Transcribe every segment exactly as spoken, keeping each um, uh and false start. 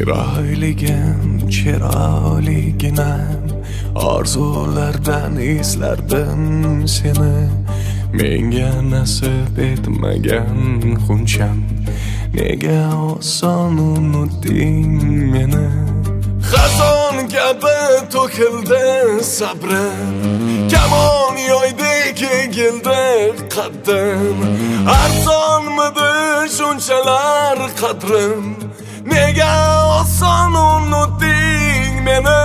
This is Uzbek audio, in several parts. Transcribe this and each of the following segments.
Chiroyligim, chiroyliginam, orzulardan eslardim seni. Menga nasib etmagan xuncham, nega oson unutding meni? Xazon kabi to'kildi sabrim, kamon yoydek egildi qaddim. Arzonmidi shunchalar qadrim, nega oson unutding meni?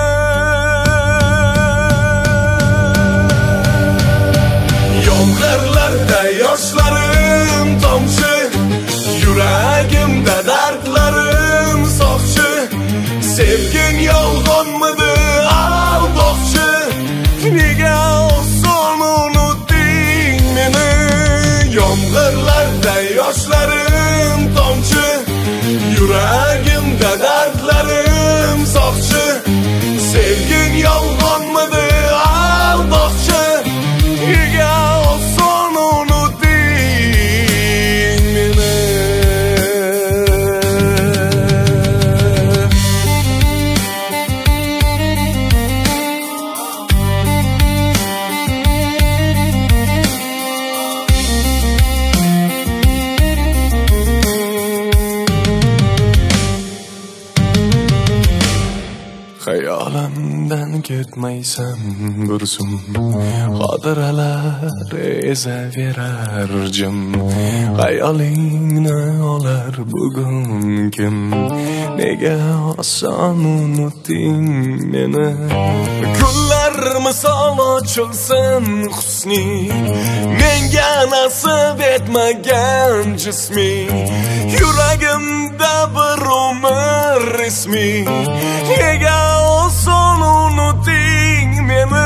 Yomg'irlarda yoshlarim tomchi, yuragimda dardlarim soqchi. Sevgin yolg'onmidi aldoqchi, nega oson unutding meni? Yomg'irlarda yoshlarim tomchi, yuragimda dardlarim soqchi. Sevgin yolg'onmidi aldoqchi, nega oson unutding meni? Xayolimdan ketmaysan bir zum, xotiralar ezaverar jim. Xayolingni olar bugun kim? Nega oson unutding meni? Kunlar misol ochilsin husni, menga nasib etmagan jismi. Yuragimda bir umr ismi, nega oson unutding meni?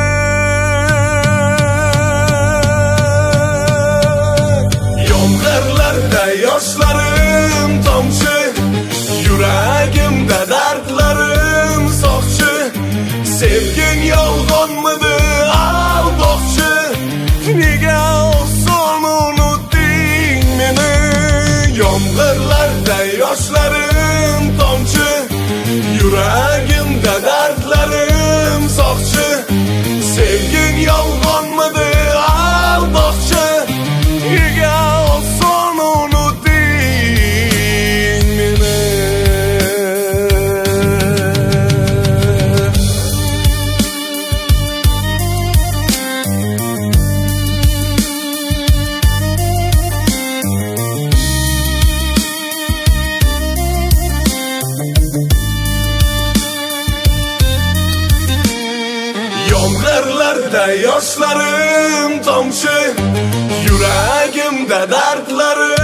Yomg'irlarda yoshlarim tomchi, yuragimda dardlarim soqchi. Sevgin yolg'onmidi aldoqchi, nega oson unutding meni? Yomg'irlarda yoshlarim tomchi, yuragimda dardlarim soqchi. Sevgin yolg'onmidi aldoqchi, nega oson unutding meni? Yomg'irlarda yoshlarim tomchi, yuragimda dardlarim